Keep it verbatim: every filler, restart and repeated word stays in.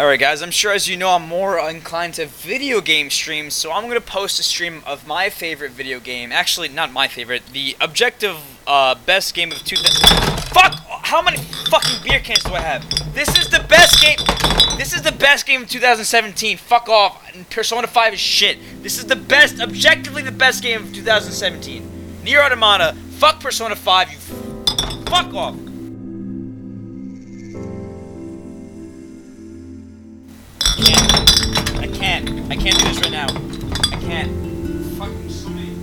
Alright guys, I'm sure as you know I'm more inclined to video game streams, so I'm going to post a stream of my favorite video game. Actually, not my favorite, the objective uh, best game of two thousand... Fuck! How many fucking beer cans do I have? This is the best game... This is the best game of two thousand seventeen. Fuck off. Persona five is shit. This is the best, objectively the best game of two thousand seventeen. Nier Automata. Fuck Persona five, you... Fuck off. I can't. I can't do this right now. I can't. Fucking so many